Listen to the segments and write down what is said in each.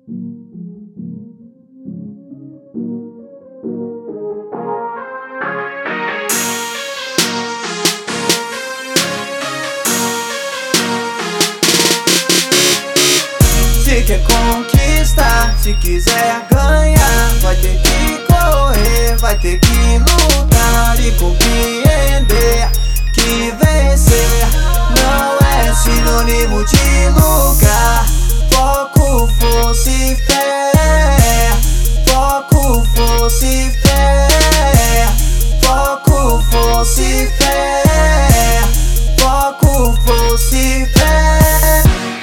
Se quer conquistar, se quiser ganhar, vai ter que correr, vai ter que lutar e compreender que vencer não é sinônimo de lugar. Foco, força e fé. Foco, força e fé. Foco, força e fé. Foco, força e fé.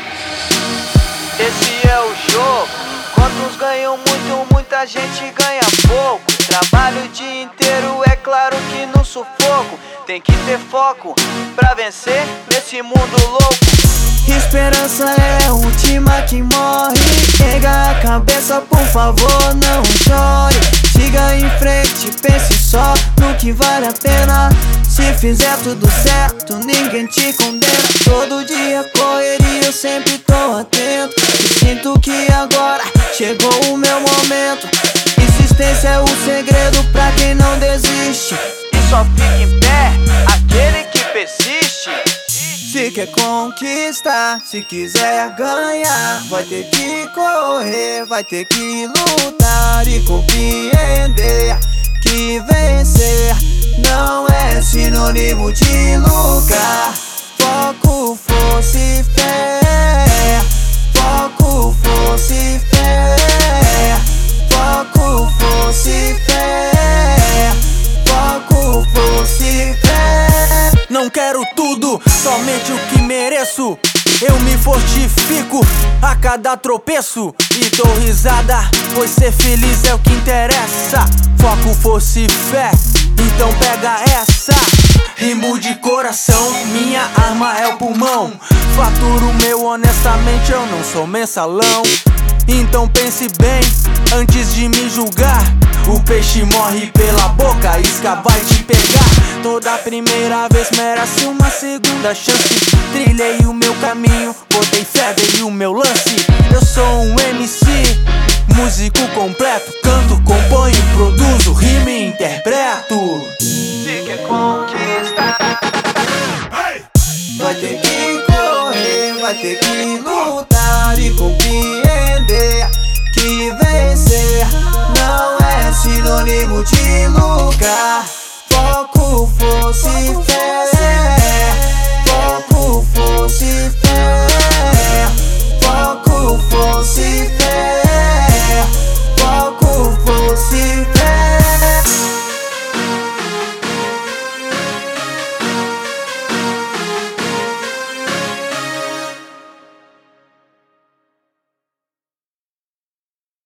Esse é o jogo. Quantos ganham muito, muita gente ganha pouco. Trabalho o dia inteiro, é claro que no sufoco. Tem que ter foco pra vencer nesse mundo louco. Esperança é a última que morre. Erga a cabeça, por favor, não chore. Siga em frente, pense só no que vale a pena. Se fizer tudo certo, ninguém te condena. Todo dia correria, eu sempre tô atento. E sinto que agora chegou o meu momento. Insistência é o segredo pra quem não desiste. E só fica em pé aquele que persiste. Se quer conquistar, se quiser ganhar, vai ter que correr, vai ter que lutar e compreender que vencer não é sinônimo de lugar. Foco, força e fé. Foco, força e fé. Foco, força e fé. Foco, força e fé. Não quero tudo, somente o que mereço. Eu me fortifico a cada tropeço e dou risada, pois ser feliz é o que interessa. Foco, força e fé, então pega essa. Rimo de coração, minha arma é o pulmão. Faturo meu honestamente, eu não sou mensalão. Então pense bem antes de me julgar. O peixe morre pela boca, a isca vai te pegar. Toda primeira vez merece uma segunda chance. Trilhei o meu caminho, botei fé, veio o meu lance. Eu sou um MC, músico completo. Canto, componho, produzo, rimo e interpreto. Se quer conquistar, vai ter que correr, vai ter que lutar e compreender que vencer não é sinônimo de lugar. Foco, força e fé. Foco, força e fé. Foco, força e fé.